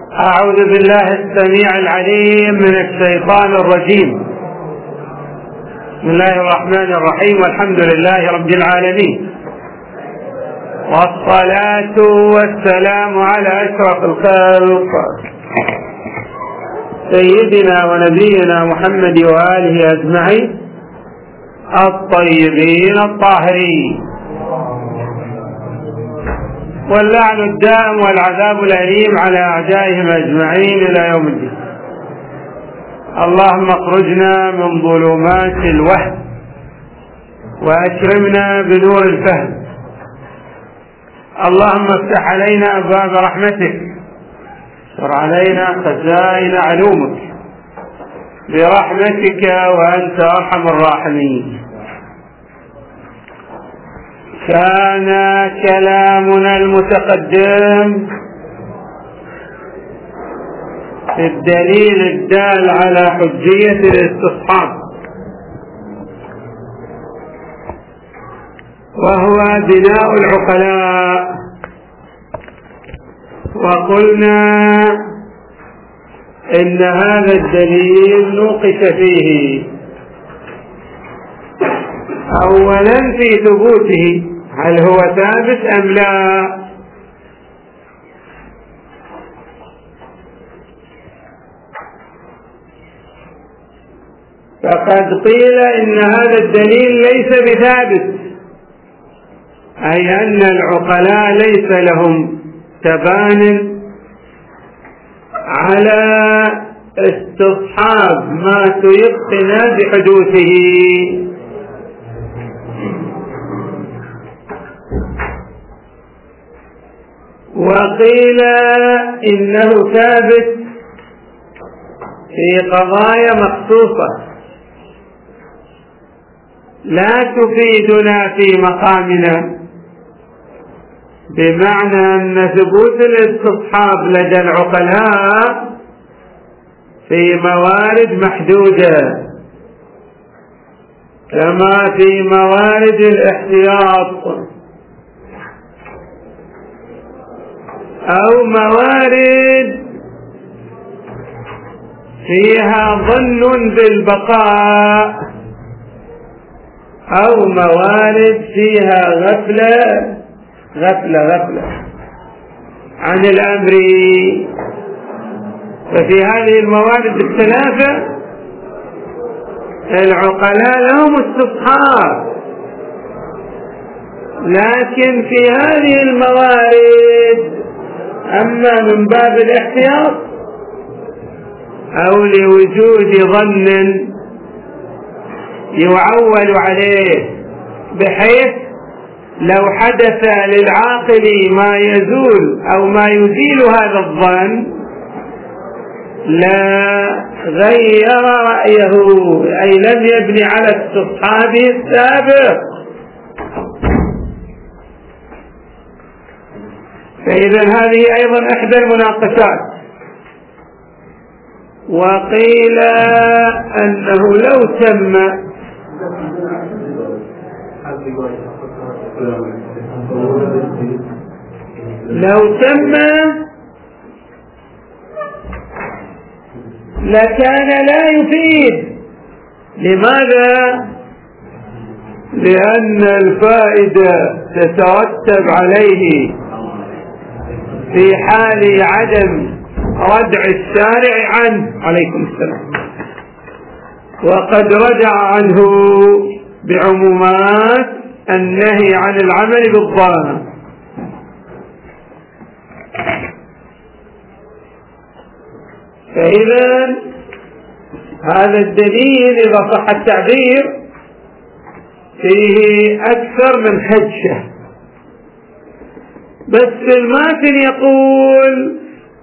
أعوذ بالله السميع العليم من الشيطان الرجيم. بسم الله الرحمن الرحيم، والحمد لله رب العالمين، والصلاة والسلام على أشرف الخلق سيدنا ونبينا محمد وآله أجمعين الطيبين الطاهرين، واللعن الدائم والعذاب الأليم على أعدائهم أجمعين إلى يوم الدين. اللهم اخرجنا من ظلمات الوهم وأكرمنا بنور الفهم. اللهم افتح علينا أبواب رحمتك، استر علينا خزائن علومك برحمتك وأنت أرحم الراحمين. كان كلامنا المتقدم في الدليل الدال على حجية الاستصحاب، وهو بناء العقلاء، وقلنا إن هذا الدليل نوقش فيه أولا في ثبوته، هل هو ثابت أم لا؟ فقد قيل إن هذا الدليل ليس بثابت، أي أن العقلاء ليس لهم تبان على استصحاب ما تيقن بحدوثه. وقيل إنه ثابت في قضايا مخصوصة لا تفيدنا في مقامنا، بمعنى أن ثبوت الاستصحاب لدى العقلاء في موارد محدودة، كما في موارد الاحتياط أو موارد فيها ظن بالبقاء، أو موارد فيها غفلة عن الأمر. ففي هذه الموارد الثلاثة العقلاء لهم استصحاب، لكن في هذه الموارد أما من باب الاحتياط أو لوجود ظن يعول عليه، بحيث لو حدث للعاقل ما يزول أو ما يزيل هذا الظن لا غير رأيه، أي لم يبني على استصحابه السابق. فإذا هذه أيضا إحدى المناقشات. وقيل أنه لو تم لكان لا يفيد. لماذا؟ لأن الفائدة تترتب عليه في حال عدم ردع الشارع عنه، عليكم السلام، وقد رجع عنه بعمومات النهي عن العمل بالظاهر. فإذا هذا الدليل إذا صح التعبير فيه أكثر من حجة، بس الماتن يقول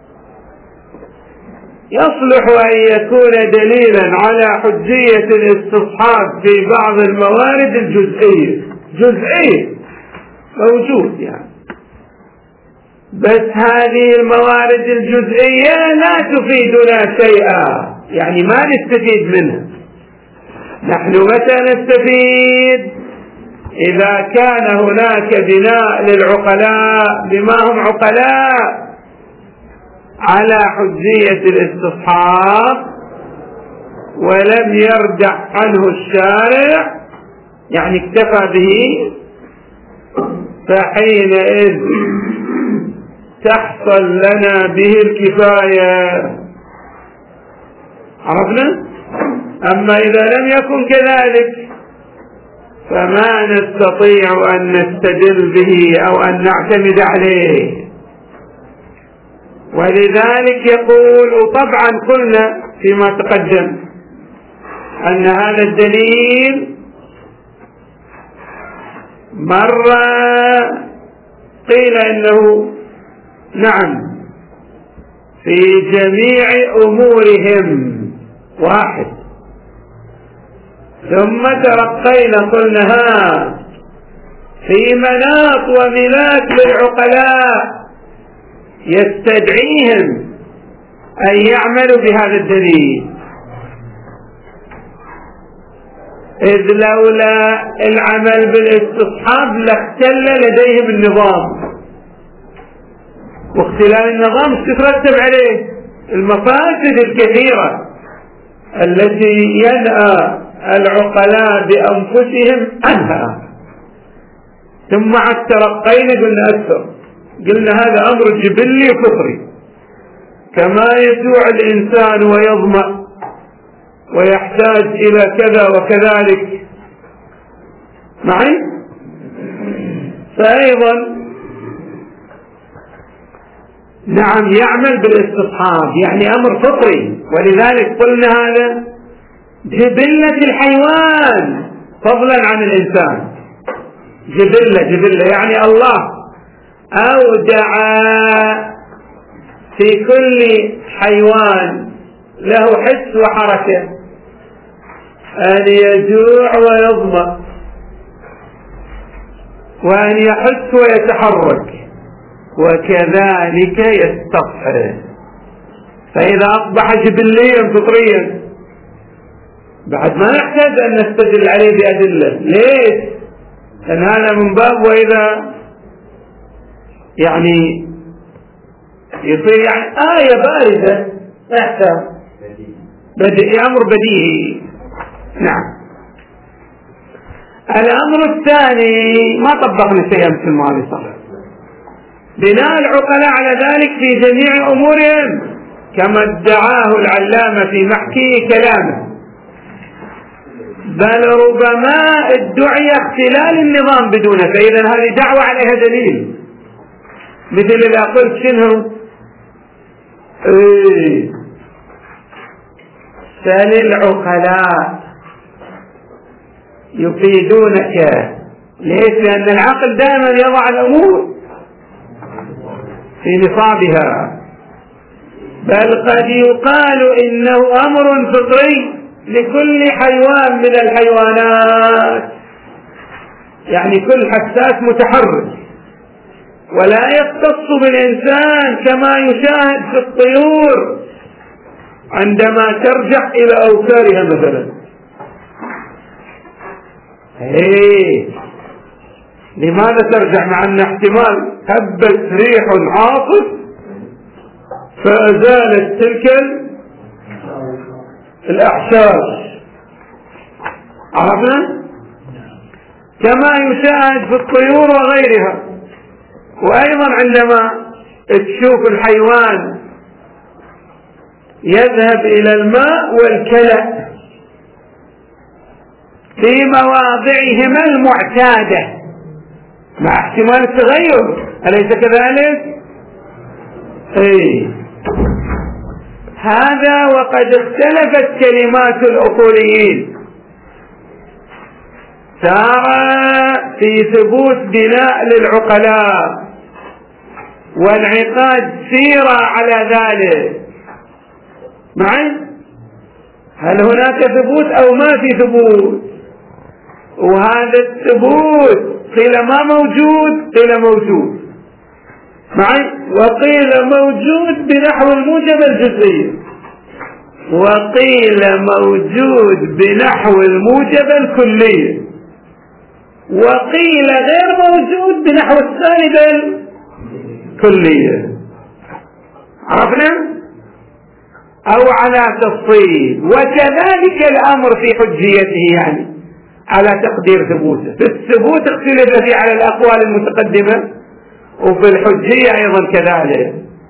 يصلح أن يكون دليلا على حجية الاستصحاب في بعض الموارد الجزئية موجود يعني، بس هذه الموارد الجزئية لا تفيدنا شيئا، يعني ما نستفيد منها. نحن متى نستفيد؟ إذا كان هناك بناء للعقلاء بما هم عقلاء على حجية الاستصحاب ولم يرجع عنه الشارع، يعني اكتفى به، فحينئذ تحصل لنا به الكفاية. عرفنا؟ أما إذا لم يكن كذلك فما نستطيع أن نستدل به أو أن نعتمد عليه. ولذلك يقول، وطبعا قلنا فيما تقدم أن هذا الدليل مرة قيل إنه نعم في جميع أمورهم واحد، ثم ترقينا قلنا في مناط وملاك للعقلاء يستدعيهم أن يعملوا بهذا الدليل، إذ لولا العمل بالاستصحاب لاختل لديهم النظام، واختلال النظام تترتب عليه المفاسد الكثيرة التي ينأى العقلاء بأنفسهم عنها. ثم عد ترقينا قلنا أكثر، قلنا هذا أمر جبلي فطري، كما يجوع الإنسان ويظمأ ويحتاج إلى كذا وكذلك معي، فأيضا نعم يعمل بالاستصحاب، يعني أمر فطري. ولذلك قلنا هذا جبلة الحيوان فضلا عن الإنسان، جبلة يعني الله أودع في كل حيوان له حس وحركة أن يجوع ويظمأ وأن يحس ويتحرك وكذلك يستصحب. فإذا أصبح جبليا فطريا بعد ما نحتاج أن نستدل عليه بأدلة. ليش؟ لأن هذا من باب وإذا يعني يصير يعني آية باردة يحتاج أمر بديهي. نعم. الأمر الثاني ما طبقنا شيئا في الماضي صح، بناء العقلاء على ذلك في جميع أمورهم كما ادعاه العلامة في محكي كلامه، بل ربما ادعي اختلال النظام بدونه، فإذا هذه دعوة عليها دليل. مثل اللي قلت شنو سل العقلاء يفيدونك. ليش؟ لأن العقل دائما يضع الأمور في نصابها، بل قد يقال إنه أمر فطري لكل حيوان من الحيوانات، يعني كل حساس متحرك، ولا يختص بالإنسان كما يشاهد في الطيور عندما ترجع إلى أوكارها مثلا. لماذا ترجع؟ مع أن احتمال هبت ريح عاصف فأزالت تلك الأحشاش. عرفنا؟ كما يشاهد في الطيور وغيرها. وأيضا عندما تشوف الحيوان يذهب إلى الماء والكلأ في مواضعهما المعتادة مع احتمال التغير، أليس كذلك؟ هذا وقد اختلفت كلمات الأصوليين، سار في ثبوت بناء للعقلاء وانعقاد سيرة على ذلك. معي؟ هل هناك ثبوت أو ما في ثبوت؟ وهذا الثبوت قيل ما موجود، قيل موجود. معي؟ وقيل موجود بنحو الموجب الجزئي، وقيل موجود بنحو الموجب الكلي، وقيل غير موجود بنحو السالب الكلية. عرفنا؟ أو على تفصيل. وكذلك الأمر في حجيته، يعني على تقدير ثبوته. في الثبوت اختلف فيه على الأقوال المتقدمة، وفي الحجية أيضا كذلك.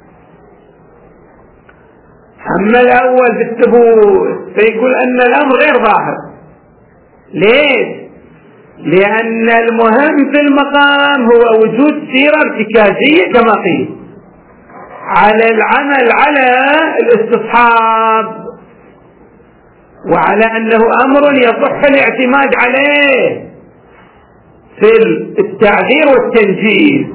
أما الأول في الثبوت فيقول أن الأمر غير ظاهر. ليش؟ لأن المهم في المقام هو وجود سيرة ارتكازية كما قيل، على العمل على الاستصحاب، وعلى أنه أمر يصح الاعتماد عليه في التعذير والتنجيل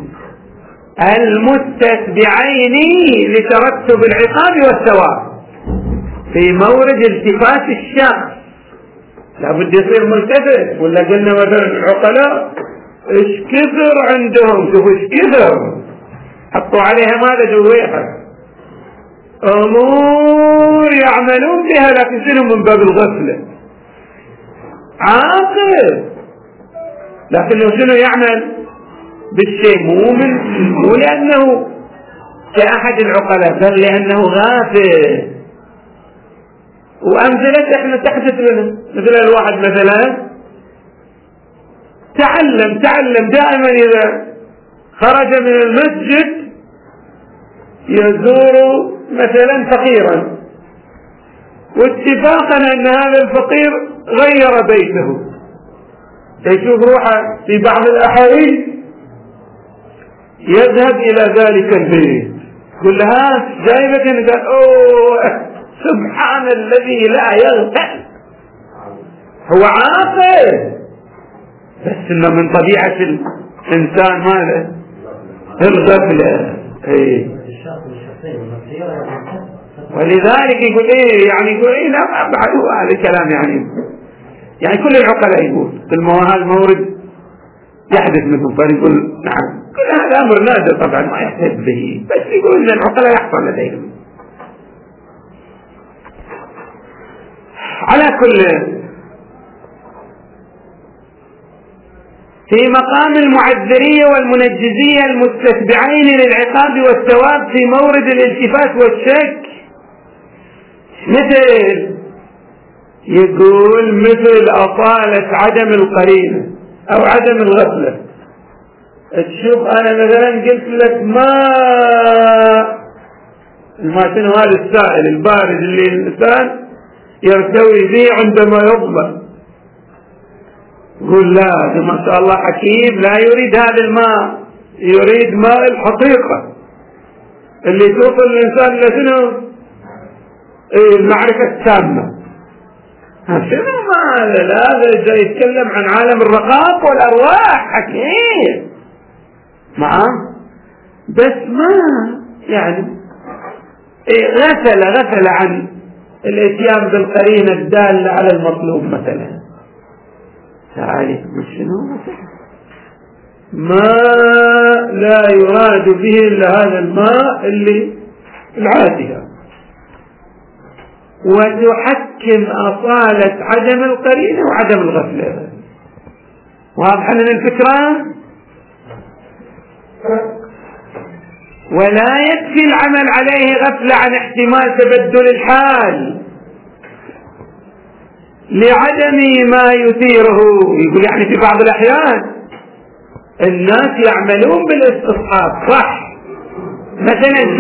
المستتبعين لترتب العقاب والثواب في مورد التفات الشخص. لابد يصير ملتفت. ولا قلنا مثلا العقلاء ايش كثر عندهم، شوفوا ايش كثر حطوا عليها ماذا جويحة، امور يعملون بها لكن شنو من باب الغفلة. عاقل لكنه شنو يعمل بالشيء مو لأنه كأحد العقلاء، بل لأنه غافل. وأمثلة احنا تحدث لنا، مثل الواحد مثلا تعلم دائما إذا خرج من المسجد يزور مثلا فقيرا، واتفاقا أن هذا الفقير غير بيته، يشوف روحه في بعض الأحاديث يذهب إلى ذلك البيت، يقول لها جايبة، قال أوه سبحان الذي لا يغفل. هو عاقل بس إنه من طبيعة الإنسان ماذا؟ الغفلة. ولذلك يقول يعني يقول لا أبعدوا هذا الكلام، يعني كل العقلاء يقول هذا المورد يحدث منهم، فيقول نعم كل هذا أمر نادر طبعا ما يحدث به، بس يقول إن العقلاء يحصل لديهم. على كل، في مقام المعذرية والمنجزية المستتبعين للعقاب والثواب في مورد الالتفات والشك، يقول مثل أطالة عدم القرينة أو عدم الغفلة. تشوف أنا مثلا قلت لك ما شنو هذا السائل البارد اللي الإنسان يرتوي به عندما يظلم، يقول لا ما شاء الله حكيم، لا يريد هذا الماء، يريد ماء الحقيقة اللي توصل الإنسان لشنو؟ المعرفة التامة. شنو ماذا؟ هذا جاي يتكلم عن عالم الرقاق والأرواح حكيم بس ما يعني غفل عن الاتيان بالقرينة الدالة على المطلوب. مثلا تعالي شنو ما لا يراد به إلا هذا الماء اللي العادي، وتحكم أصالة عدم القرينة وعدم الغفلة. واضح لنا الفكرة؟ ولا يكفي العمل عليه غفلة عن احتمال تبدل الحال لعدم ما يثيره. يقول يعني في بعض الأحيان الناس يعملون بالاستصحاب صح، مثلا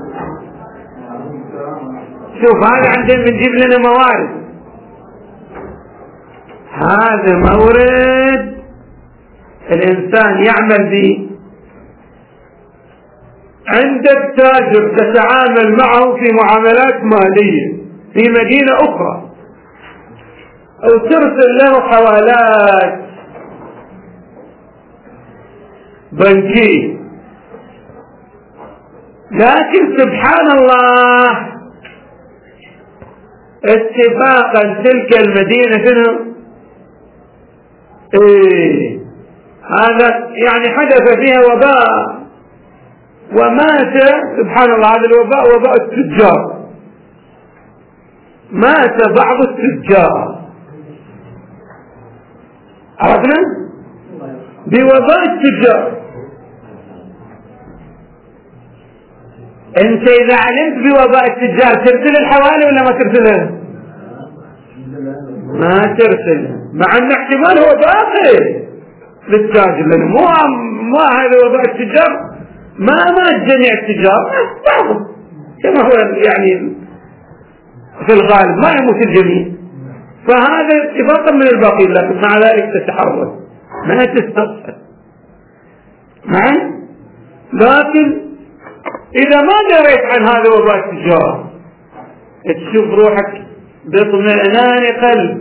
شوف هذا عندنا بنجيب لنا موارد، هذا مورد الإنسان يعمل به، عندك تاجر تتعامل معه في معاملات مالية في مدينة أخرى، أو ترسل له حوالات بنكية، لكن سبحان الله اتفاقا تلك المدينة شنو هذا يعني حدث فيها وباء ومات، سبحان الله هذا الوباء وباء التجار، مات بعض التجار، عرفنا بوباء التجار. انت اذا علمت بوباء التجار ترسل الحوالي ولا ما ترسلها؟ ما ترسلها، مع ان احتمال هو باقي للتاجر، لانه مو هذا وباء التجار، ما جميع التجار، بعضهم كما هو يعني في الغالب ما يموت الجميع، فهذا اتفاقا من الباقين، لكن مع ذلك تتحرك ما تستصحب معي. لكن إذا ما دريت عن هذا وباء التجار تشوف روحك باطمئنان قلب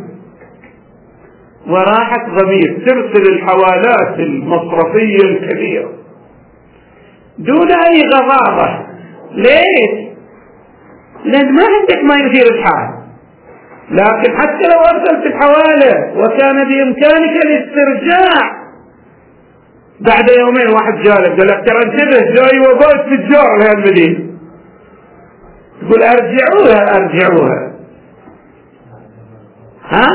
وراحة ضمير ترسل الحوالات المصرفية الكبيرة دون أي غضاضة. ليش؟ لأن ما عندك ما يثير الحال. لكن حتى لو أرسلت الحوالة وكان بإمكانك الاسترجاع بعد يومين، واحد جالك قال لك ترى انتبه جاي وباء التجار لهذه المدينة، تقول أرجعوها ها؟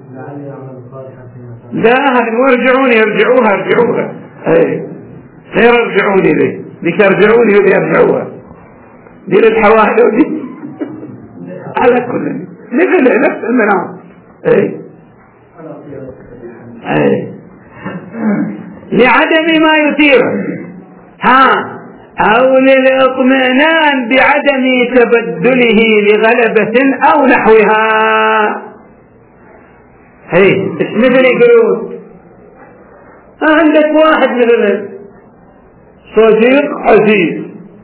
لا هذا مو ارجعوها اي غير ارجعوني ذيك ارجعوني ودي ارجعوها دي للحوالي ودي على كل مثل نفس المنام. اي لعدم ما يثيره او للاطمئنان بعدم تبدله لغلبة او نحوها. ايش مثل يقولون عندك واحد مثلا صديق عزيز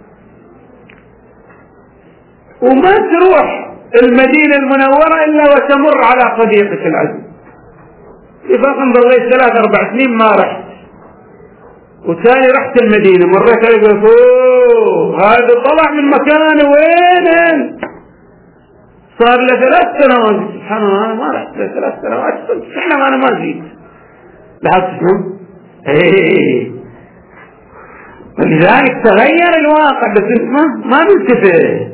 وما تروح المدينة المنورة الا وتمر على صديقك العزيز، اتفاقا ضليت 3-4 سنين ما رحت، وتاني رحت المدينة مريت عليه قلت هذا طلع من مكانه وين صار له 3 سنوات. سبحان الله انا ما رحت له 3 سنوات احنا انا ما جيت لاحظت شنو؟ ولذلك تغير الواقع بس انت ما نلتفت.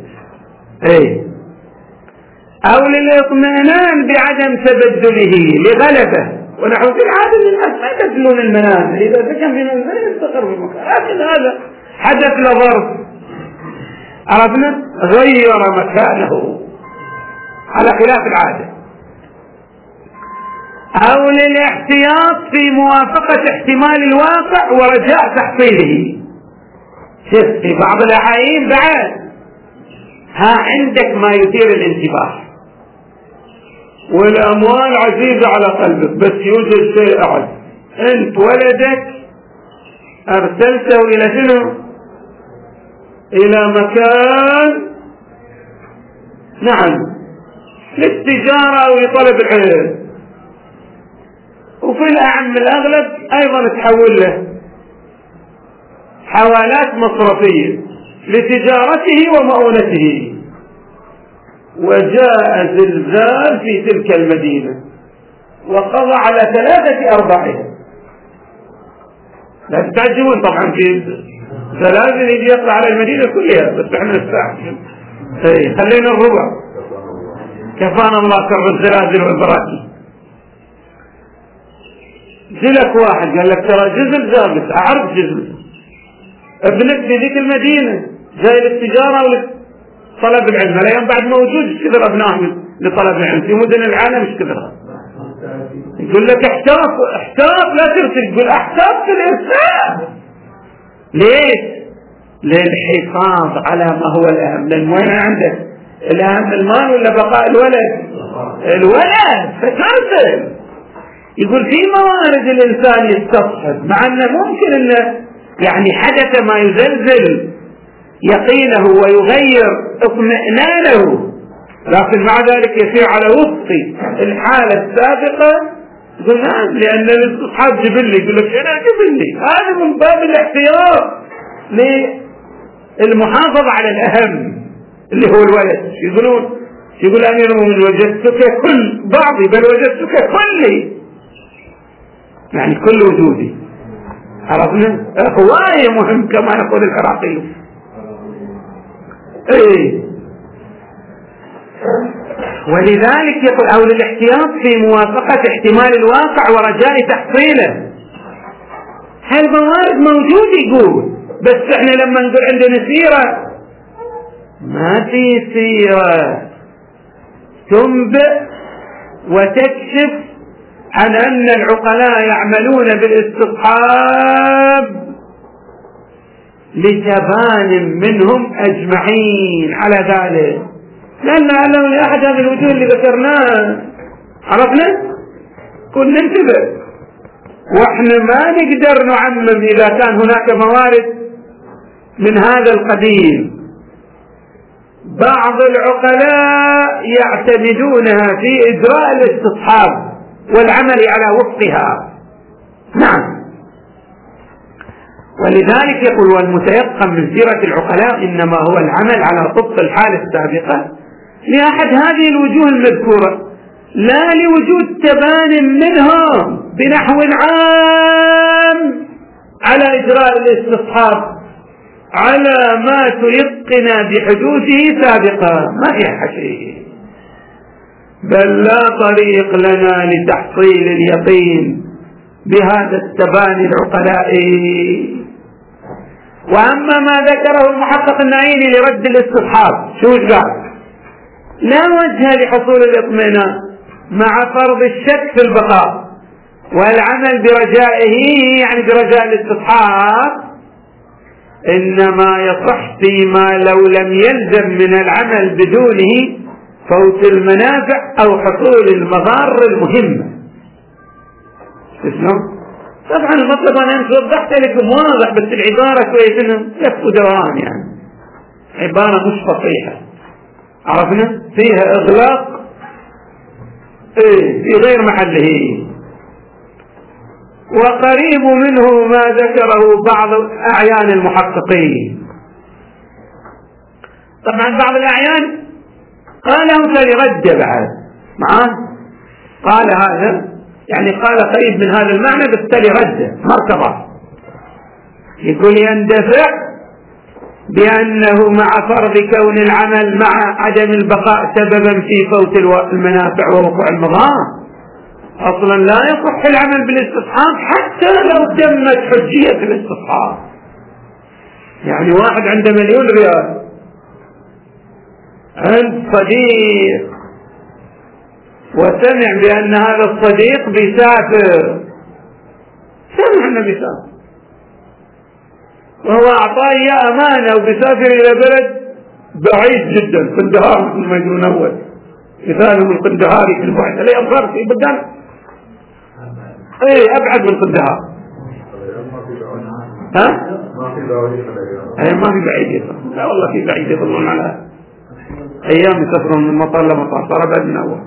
او للاطمئنان بعدم تبدله لغلبة ونحو بالعادة الناس ما يبدلون المنام، اذا سكن في المنام يستقر في المكان، لكن هذا حدث لظرف عرفنا غير مكانه على خلاف العادة. او للاحتياط في موافقة احتمال الواقع ورجاء تحصيله. في بعض الاحايين بعد عندك ما يثير الانتباه والاموال عزيزة على قلبك، بس يوجد شيء اعز، انت ولدك ارسلته الى شنو؟ الى مكان نعم للتجارة او لطلب العلم، وفي الأعم الأغلب أيضا تحول له حوالات مصرفية لتجارته ومؤونته، وجاء زلزال في تلك المدينة وقضى على 3/4. لا تتعجبون طبعا في زلازل يجي يطلع على المدينة كلها، بس احنا نستعجل خلينا الربع، كفانا الله شر الزلازل والبراكين. جلك واحد قال لك ترى جزل زابط اعرف جزل ابنك في ذيك المدينة جاي للتجارة ولطلب العلم، اليوم بعد موجود ايش كثر ابنائهم لطلب العلم في مدن العالم ايش كثرها. يقول لك احتاط لا ترسل، يقول احتاط في الارسال. ليش؟ للحفاظ على ما هو الاهم، لان وين عندك الاهم المال ولا بقاء الولد فترسل. يقول في موارد الإنسان يستصحب، مع أنه ممكن أنه يعني حدث ما يزلزل يقينه ويغير اطمئنانه، لكن مع ذلك يسير على وفق الحالة السابقة. يقول نعم، لأن الاستصحاب جبلي، يقول لك أنا جبلي، هذا من باب الاحتياط للمحافظة على الأهم اللي هو الولد. يقول أمير المؤمنين وجدتك كل بعضي بل وجدتك كلي، يعني كل وجودي. عرفنا؟ هواية مهم كما يقول العراقيون. ولذلك يقول او للاحتياط في موافقة احتمال الواقع ورجاء تحصيله. هالموارد موجودة يقول، بس احنا لما نقول عندنا سيرة ما في سيرة تنبئ وتكشف عن أن العقلاء يعملون بالاستصحاب لجبان منهم أجمعين على ذلك، لأن لعلهم لأحد هذه الوجوه اللي ذكرناه عرفنا كل ننتبه، وإحنا ما نقدر نعمم إذا كان هناك موارد من هذا القبيل. بعض العقلاء يعتمدونها في إجراء الاستصحاب والعمل على وفقها. نعم، ولذلك يقول والمتيقن من سيرة العقلاء إنما هو العمل على طبق الحالة السابقة لأحد هذه الوجوه المذكورة، لا لوجود تبان منهم بنحو عام على إجراء الاستصحاب على ما تيقن بحدوثه سابقا، ما فيها شيء، بل لا طريق لنا لتحصيل اليقين بهذا التباني العقلائي. وأما ما ذكره المحقق النعيمي لرد الاستصحاب شو قال؟ لا وجه لحصول الاطمئنان مع فرض الشك في البقاء والعمل برجائه، يعني برجاء الاستصحاب، إنما يصح فيما لو لم يلزم من العمل بدونه فوت المنافع أو حصول المضار المهمة. شلون؟ طبعا المطلب أنا وضحت لكم واضح، بس العبارة كويس إنه لف ودوران، يعني عبارة مش فصيحة، عرفنا فيها إغلاق في غير محله. وقريب منه ما ذكره بعض أعيان المحققين. طبعا بعض الأعيان قاله فلرد بعد معاه، قال هذا يعني قال قريب من هذا المعنى بس لرد مرتبط، يقول يندفع بأنه مع فرض كون العمل مع عدم البقاء سببا في فوت المنافع ووقوع المضار، أصلا لا يصح العمل بالاستصحاب حتى لو تمت حجية الاستصحاب. يعني واحد عنده 1,000,000 ريال، عند صديق وسمع بأن هذا الصديق بيسافر، سمع أنه بيسافر وهو أعطاه إياه أمانة وبيسافر إلى بلد بعيد جدا، قندهار مثل ما يقولون أول مثالهم القندهاري في البعد عليه أمصار في بدان أبعد من قندهار. ها؟ ما في بعيد، لا والله في بعيد، يظلون على أيام يسافرون من مطار لمطار، صار أبعد من أول.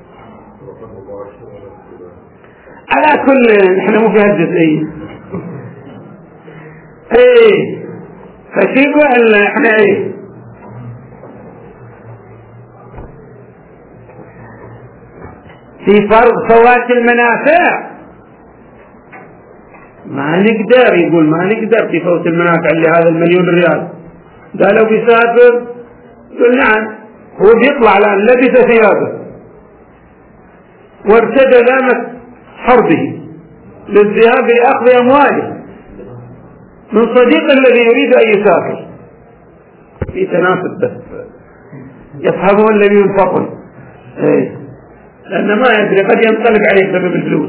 على كل نحن مو في هالجزئية. فشيء احنا في فرض فوات المنافع ما نقدر، يقول ما نقدر في فوت المنافع لهذا 1,000,000 ريال. قالوا بيسافر، يقول نعم، هو بيطلع الآن لبس ثيابه وارتدى لامة حربه للذهاب لأخذ أمواله من صديق الذي يريد أن يسافر، في تناسب بس يصحبه الذي ينفقل، لأن ما يدري قد ينقلب عليه بسبب الفلوس.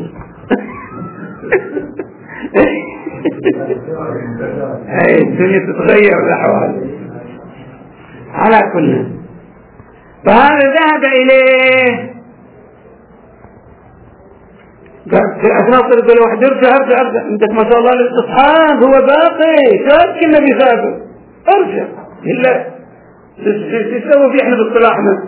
الدنيا تتغير الأحوال. على كل، فهذا ذهب إليه في أثناء طريق الواحد ارجع عندك ما شاء الله الاستصحاب هو باقي شاب كنا بيسافر، ارجع إلا تسوي في احنا باصطلاحنا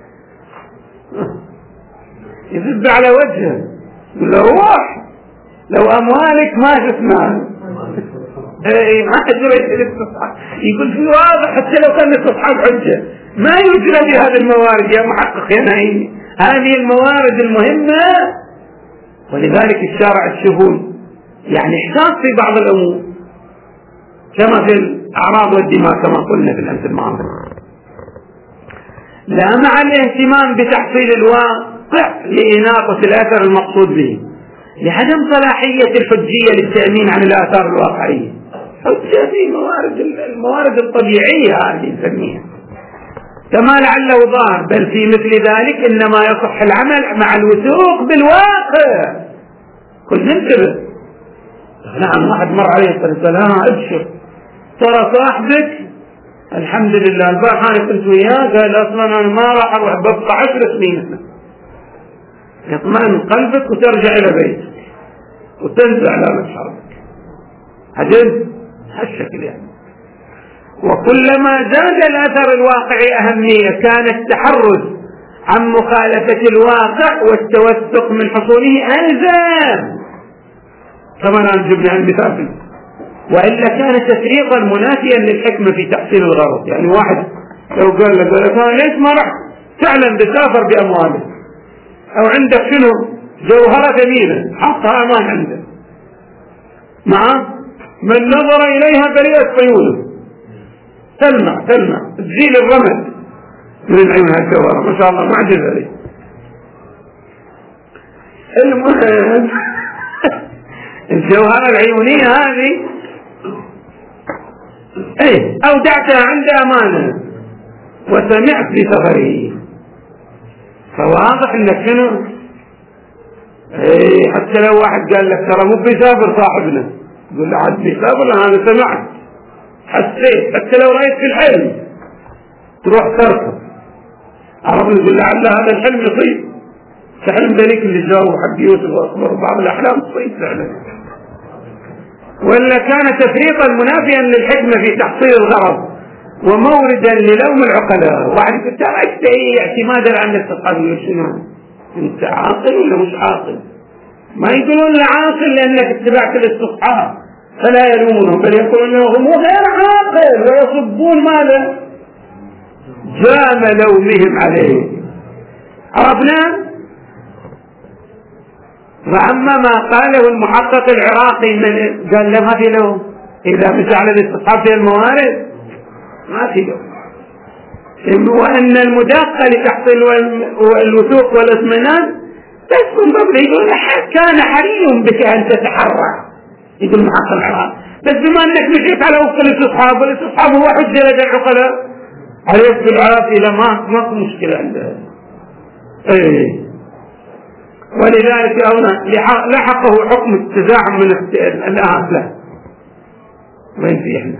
يذب على وجهه، يقول له روح لو أموالك ما شفناها. ما أجرى الاستصحاب، يقول في واضح حتى لو كان الاستصحاب حجة ما يجرى بهذه الموارد يا محقق يا نعيمي، هذه الموارد المهمة. ولذلك الشارع الشهود يعني احتاط في بعض الأمور كما في الأعراض والدماء كما قلنا في الأمس الماضي، لا مع الاهتمام بتحصيل الواقع لإناقة الأثر المقصود به لعدم صلاحية الحجية للتأمين عن الآثار الواقعية. حجة في الموارد الطبيعية هذه نسميها، كما لعله ظاهر، بل في مثل ذلك إنما يصح العمل مع الوثوق بالواقع. كل ننتبه. نعم، واحد مر عليه الصلاة والسلام، ابشر ترى صاحبك الحمد لله البارحة أنا كنت وياه، قال أصلا أنا ما راح أروح ببقى 10 سنين. يطمئن قلبك وترجع إلى بيتك وتنسى علامة حربك. عجل هالشكل يعني. وكلما زاد الأثر الواقعي أهمية كان التحرز عن مخالفة الواقع والتوثق من حصوله ألزم. كما نجبنا عن مثال، وإلا كان تفريطا منافيا للحكمة في تحصيل الغرض. يعني واحد لو قال لك أنا ليش ما رحت فعلا بسافر بأمواله، أو عندك شنو جوهرة ثمينة حطها أمان عنده، من نظر إليها بريئة عيونه، تلمع تزيل الرمد من عيونها الجوهرة، ما شاء الله معجزة لي. المهم الجوهرة العيونية هذه أودعتها عند أمانة وسمعت بسفره، فواضح انك شنو حتى لو واحد قال لك ترى مو بيسافر صاحبنا، تقول له عاد بيسافر، انا سمعت حسيت، حتى لو رأيت في الحلم تروح تركض. عرفت؟ يقول لعل هذا الحلم يصيب، كحلم ذلك اللي جاءه حق يوسف واخبر بعض الاحلام تصيب فعلا. ولا كان تفريطا منافيا للحكمة في تحصيل الغرض وموردا للوم العقلاء. واحد يقول ترى اعتمادا على التصحيح، شنو انت عاقل ولا مش عاقل؟ ما يقولون عاقل لانك اتبعت الاستصحاب فلا يلومونهم، بل يقولون انهم غير عاقل ويصبون ماذا؟ جام لومهم عليه. عرفنا؟ وأما ما قاله المحقق العراقي من قال له ما في لوم إذا مش على الاستصحاب في الموارد، ما في لوم. وأن المداقة لتحصيل الوثوق والاطمئنان تسكن قبل. يقول كان حري بك أن تتحرى، يقول المحقق العراقي، بس بما أنك مشيت على وفق الاستصحاب، والاستصحاب هو حجة لدى العقلاء، عليك بالعافية لا ما في مشكلة عندها. ولذلك هنا لحقه حكم التزاحم من الأهل. وين في احنا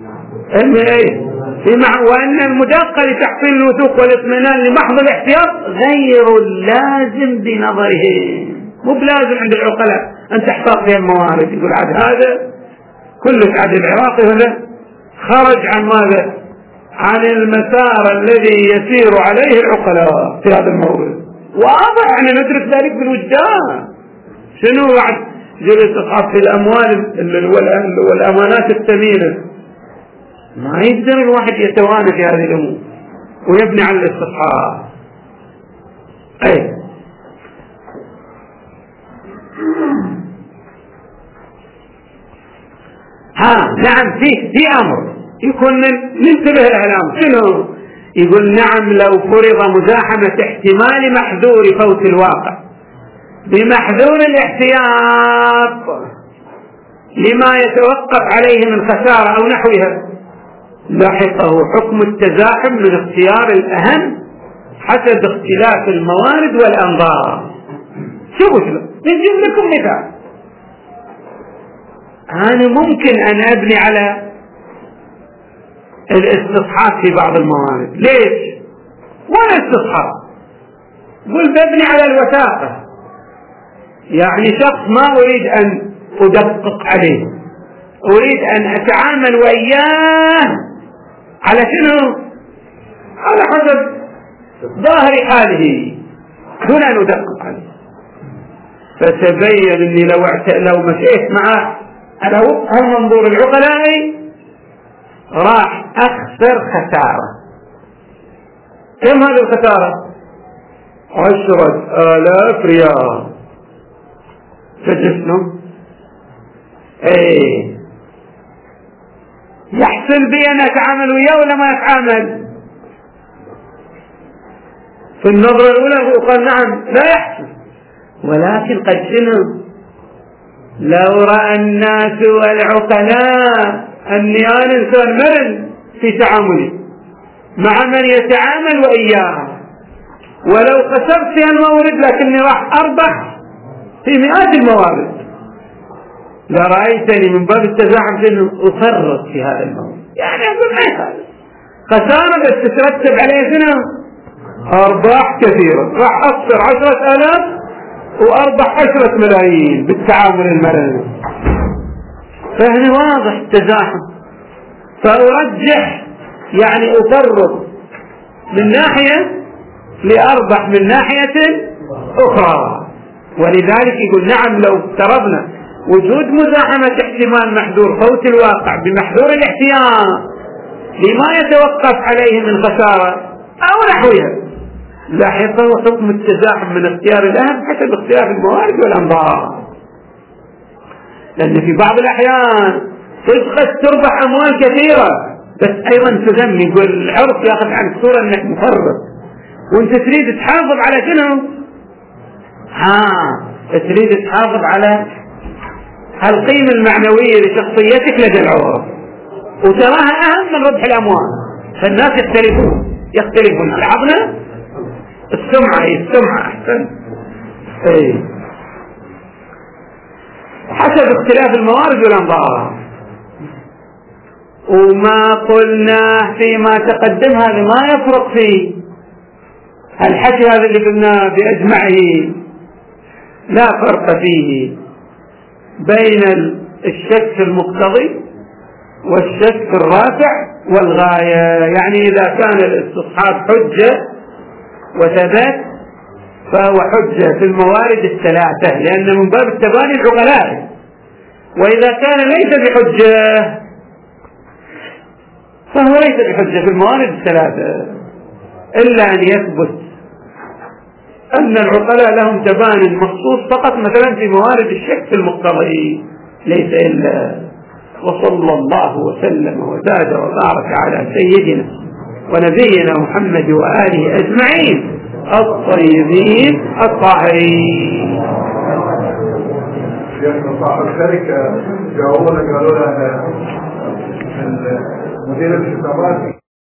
وأن المداقة لتحصيل الوثوق والاطمئنان لمحض الاحتياط غير اللازم بنظرهم، مو بلازم عند العقلاء أن تحتاط فيها الموارد. يقول عاد هذا كلش عاد العراقي هذا خرج عن ماذا؟ عن المسار الذي يسير عليه العقلاء في هذا الموضوع. واضح أن ندرك ذلك بالوجدان. شنو بعد جلس أصحاب في الأموال والأمانات الثمينة؟ ما يقدر الواحد يتوانى في هذه الأمور ويبني على الاستصحاب. نعم في أمر يكون ننتبه الإعلام. شنو يقول؟ نعم لو فرض مزاحمة احتمال محذور فوت الواقع بمحذور الاحتياط لما يتوقف عليه من خسارة أو نحوها، لاحقه حكم التزاحم من اختيار الأهم حسب اختلاف الموارد والأنظار. شوفوا نجيب لكم مثال. أنا ممكن أن أبني على الاستصحاب في بعض الموارد. ليش؟ ولا استصحاب، قل ببني على الوثاقة. يعني شخص ما أريد أن أدقق عليه، أريد أن أتعامل وإياه على شنو؟ على حسب ظاهر حاله دون أن أدقق عليه. فتبين أني لو مشيت معه على وفق المنظور العقلائي راح أخسر خسارة. كم هذه الخسارة؟ 10,000 ريال. فجسنه يحصل بي أن أتعامل وياه ولا ما أتعامل؟ في النظرة الأولى قال نعم لا يحصل، ولكن قد شنو؟ لو رأى الناس والعقلاء أني أنا إنسان مرن في تعاملي مع من يتعامل وإياه. ولو خسرت في المورد لكني راح أربح في مئات الموارد، لرأيتني من باب التزاحم أنه أفرط في هذا المورد. يعني أقول ما يخالف خسارة بس تترتب عليه سنة أرباح كثيرة، راح أخسر 10,000 وأربح 10 ملايين بالتعامل المرن. فهنا واضح التزاحم. فأرجح يعني أفرط من ناحية لأربح من ناحية أخرى. ولذلك يقول نعم لو افترضنا وجود مزاحمة احتمال محذور فوت الواقع بمحذور الاحتياط لما يتوقف عليه من خسارة أو نحوها، لاحظه حكم التزاحم من اختيار الأهم حسب اختيار الموارد والأنظار. لأن في بعض الأحيان تربح أموال كثيرة بس أيضا تذم. يقول العرف يأخذ عن الصورة أنك مفرط وانت تريد تحافظ على شنو؟ تريد تحافظ على القيمة المعنوية لشخصيتك لدى العرف وتراها أهم من ربح الأموال. فالناس يختلفون. لاحظنا السمعة أحسن حسب اختلاف الموارد والأنظار. وما قلنا فيما تقدم هذا ما يفرق فيه الحكي هذا اللي قلناه بأجمعه، لا فرق فيه بين الشك المقتضي والشك الرافع والغاية. يعني إذا كان الاستصحاب حجة وثبت فهو حجة في الموارد الثلاثة لأن من باب التباني العقلاء. وإذا كان ليس بحجة فهو ليس بحجة في الموارد الثلاثة إلا أن يثبت أن العقلاء لهم تبان مخصوص فقط مثلا في موارد الشك المقتضي ليس إلا. وصلى الله وسلم وزاد وبارك على سيدنا ونبينا محمد وآله أجمعين الطيبين الطاهرين. شيخنا صاحب الشركة جاوبنا قالوا لها مدير الحسابات